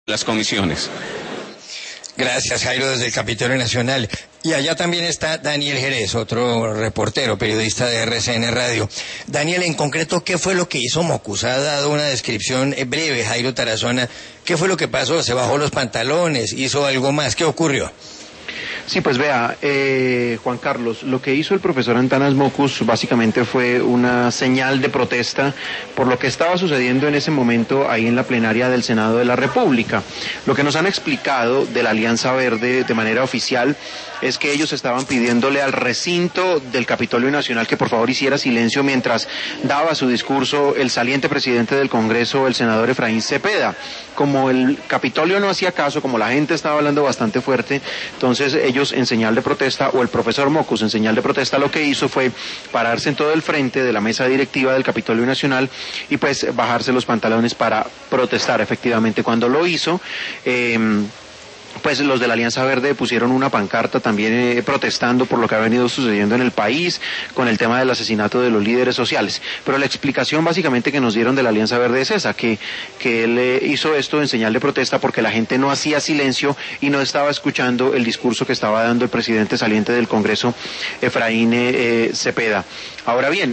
las comisiones. Gracias, Jairo, desde el Capitolio Nacional. Y allá también está Daniel Jerez, otro reportero, periodista de RCN Radio. Daniel, en concreto, ¿qué fue lo que hizo Mockus? Ha dado una descripción breve, Jairo Tarazona. ¿Qué fue lo que pasó? ¿Se bajó los pantalones? ¿Hizo algo más? ¿Qué ocurrió? Sí, pues vea, Juan Carlos, lo que hizo el profesor Antanas Mockus básicamente fue una señal de protesta por lo que estaba sucediendo en ese momento ahí en la plenaria del Senado de la República. Lo que nos han explicado de la Alianza Verde de manera oficial es que ellos estaban pidiéndole al recinto del Capitolio Nacional que por favor hiciera silencio mientras daba su discurso el saliente presidente del Congreso, el senador Efraín Cepeda. Como el Capitolio no hacía caso, como la gente estaba hablando bastante fuerte, entonces ellos en señal de protesta, o el profesor Mockus en señal de protesta, lo que hizo fue pararse en todo el frente de la mesa directiva del Capitolio Nacional y pues bajarse los pantalones para protestar. Efectivamente, cuando lo hizo, pues los de la Alianza Verde pusieron una pancarta también protestando por lo que ha venido sucediendo en el país con el tema del asesinato de los líderes sociales. Pero la explicación básicamente que nos dieron de la Alianza Verde es esa, que él hizo esto en señal de protesta porque la gente no hacía silencio y no estaba escuchando el discurso que estaba dando el presidente saliente del Congreso, Efraín Cepeda. Ahora bien,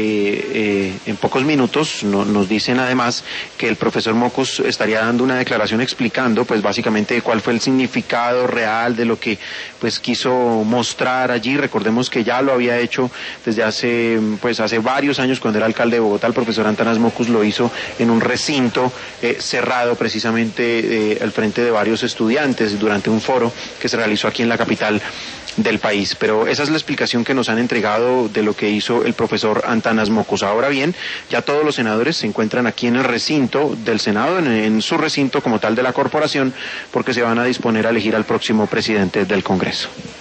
en pocos minutos nos dicen además que el profesor Mockus estaría dando una declaración explicando pues básicamente cuál fue el significado real de lo que pues quiso mostrar allí. Recordemos que ya lo había hecho desde hace varios años cuando era alcalde de Bogotá. El profesor Antanas Mockus lo hizo en un recinto cerrado precisamente al frente de varios estudiantes durante un foro que se realizó aquí en la capital del país. Pero esa es la explicación que nos han entregado de lo que hizo el profesor Antanas Mockus. Ahora bien, ya todos los senadores se encuentran aquí en el recinto del Senado, en su recinto como tal de la corporación, porque se van a disponer a elegir al próximo presidente del Congreso.